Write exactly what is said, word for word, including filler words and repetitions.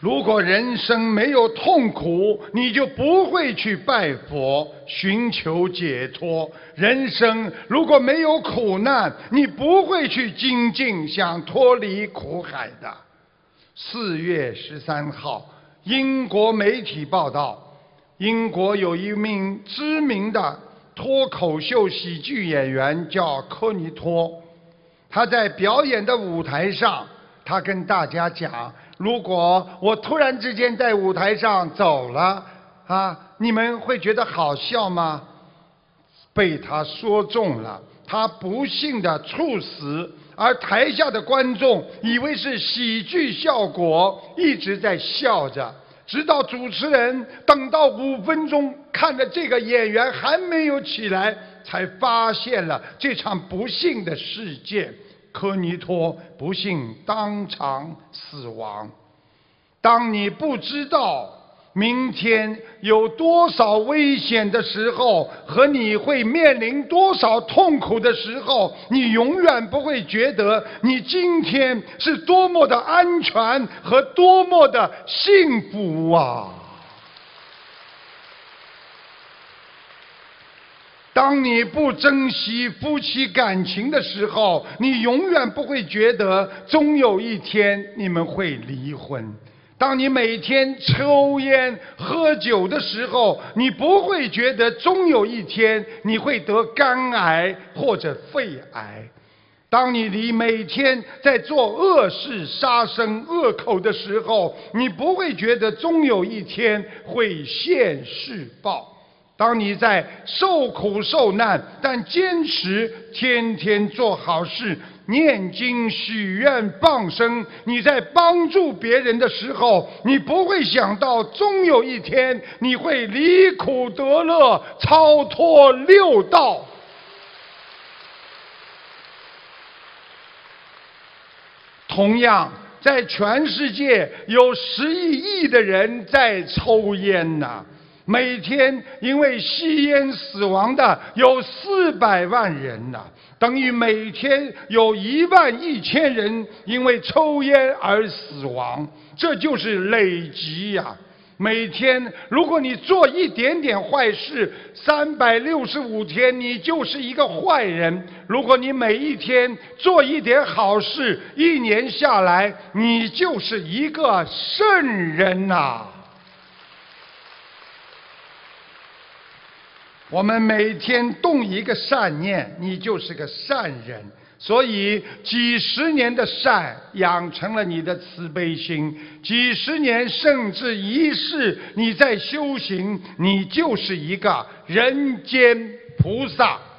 如果人生没有痛苦，你就不会去拜佛寻求解脱；人生如果没有苦难，你不会去精进想脱离苦海的。四月十三号，英国媒体报道，英国有一名知名的脱口秀喜剧演员叫科尼托，他在表演的舞台上，他跟大家讲，如果我突然之间在舞台上走了啊，你们会觉得好笑吗？被他说中了，他不幸的猝死，而台下的观众以为是喜剧效果，一直在笑着，直到主持人等到五分钟，看着这个演员还没有起来，才发现了这场不幸的事件。科尼托不幸当场死亡。当你不知道明天有多少危险的时候，和你会面临多少痛苦的时候，你永远不会觉得你今天是多么的安全和多么的幸福啊！当你不珍惜夫妻感情的时候，你永远不会觉得终有一天你们会离婚。当你每天抽烟喝酒的时候，你不会觉得终有一天你会得肝癌或者肺癌。当你离每天在做恶事杀生恶口的时候，你不会觉得终有一天会现世报。当你在受苦受难，但坚持天天做好事，念经许愿放生，你在帮助别人的时候，你不会想到终有一天你会离苦得乐，超脱六道。同样，在全世界有十亿亿的人在抽烟呐、每天因为吸烟死亡的有四百万人呐、等于每天有一万一千人因为抽烟而死亡，这就是累积呀、每天如果你做一点点坏事，三百六十五天你就是一个坏人；如果你每一天做一点好事，一年下来你就是一个圣人呐、啊我们每天动一个善念，你就是个善人。所以几十年的善养成了你的慈悲心，几十年甚至一世你在修行，你就是一个人间菩萨。